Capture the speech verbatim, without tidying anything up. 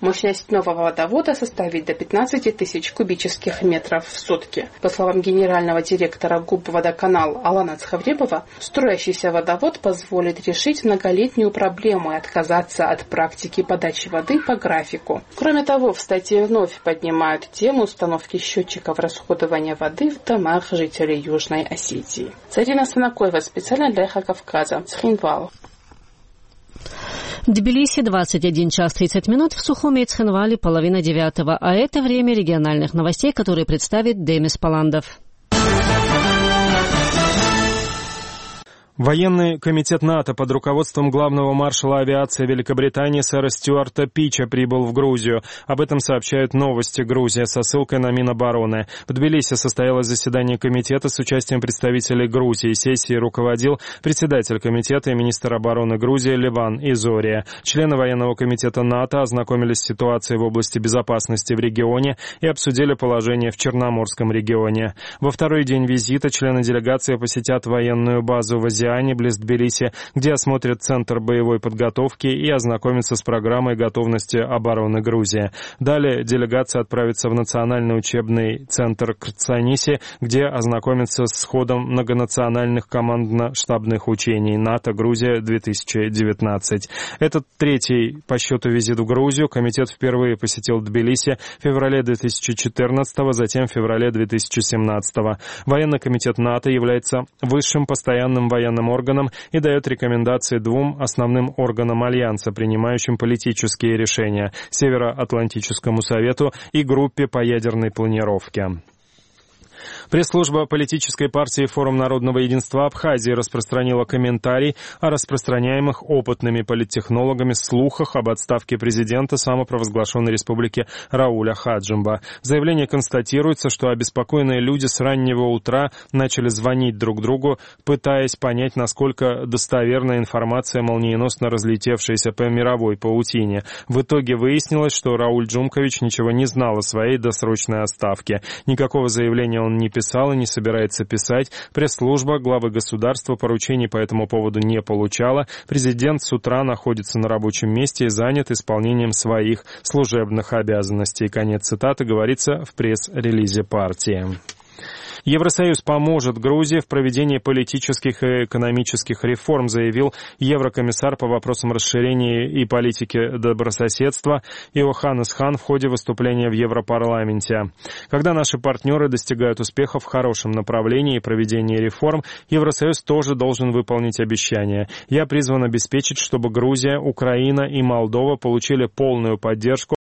Мощность нового водовода составит до пятнадцати тысяч кубических метров в сутки. По словам генерального директора ГУП «Водоканал» Алана Цхавребова, строящийся водовод позволит решить многолетнюю проблему и отказаться от практики подачи воды по графику. Кроме того, в статье вновь поднимают тему установки счетчиков расходования воды в домах жителей Южной Осетии. Зарина Санакоева специально для Эхо Кавказа. Цхинвал. В Тбилиси двадцать один час тридцать минут, в Сухуме и Цхинвале половина девятого, а это время региональных новостей, которые представит Демис Паландов. Военный комитет НАТО под руководством главного маршала авиации Великобритании сэра Стюарта Пича прибыл в Грузию. Об этом сообщают «Новости Грузии» со ссылкой на Минобороны. В Тбилиси состоялось заседание комитета с участием представителей Грузии. Сессией руководил председатель комитета и министр обороны Грузии Леван Изория. Члены военного комитета НАТО ознакомились с ситуацией в области безопасности в регионе и обсудили положение в Черноморском регионе. Во второй день визита члены делегации посетят военную базу в Азии, близ Тбилиси, где осмотрят Центр боевой подготовки и ознакомятся с программой готовности обороны Грузии. Далее делегация отправится в Национальный учебный центр Крцаниси, где ознакомится с ходом многонациональных командно-штабных учений НАТО-Грузия-две тысячи девятнадцать. Этот третий по счету визит в Грузию. Комитет впервые посетил Тбилиси в феврале две тысячи четырнадцатого, затем в феврале две тысячи семнадцатого. Военный комитет НАТО является высшим постоянным военным органом и дает рекомендации двум основным органам Альянса, принимающим политические решения – Североатлантическому совету и группе по ядерной планировке. Пресс-служба политической партии «Форум народного единства Абхазии» распространила комментарий о распространяемых опытными политтехнологами слухах об отставке президента самопровозглашенной республики Рауля Хаджимба. В заявлении констатируется, что обеспокоенные люди с раннего утра начали звонить друг другу, пытаясь понять, насколько достоверна информация, молниеносно разлетевшаяся по мировой паутине. В итоге выяснилось, что Рауль Джумкович ничего не знал о своей досрочной отставке. Никакого заявления он не писал и не собирается писать. Пресс-служба главы государства поручений по этому поводу не получала. Президент с утра находится на рабочем месте и занят исполнением своих служебных обязанностей. Конец цитаты говорится в пресс-релизе партии. Евросоюз поможет Грузии в проведении политических и экономических реформ, заявил еврокомиссар по вопросам расширения и политики добрососедства Иоханнес Хан в ходе выступления в Европарламенте. Когда наши партнеры достигают успеха в хорошем направлении и проведении реформ, Евросоюз тоже должен выполнить обещания. Я призван обеспечить, чтобы Грузия, Украина и Молдова получили полную поддержку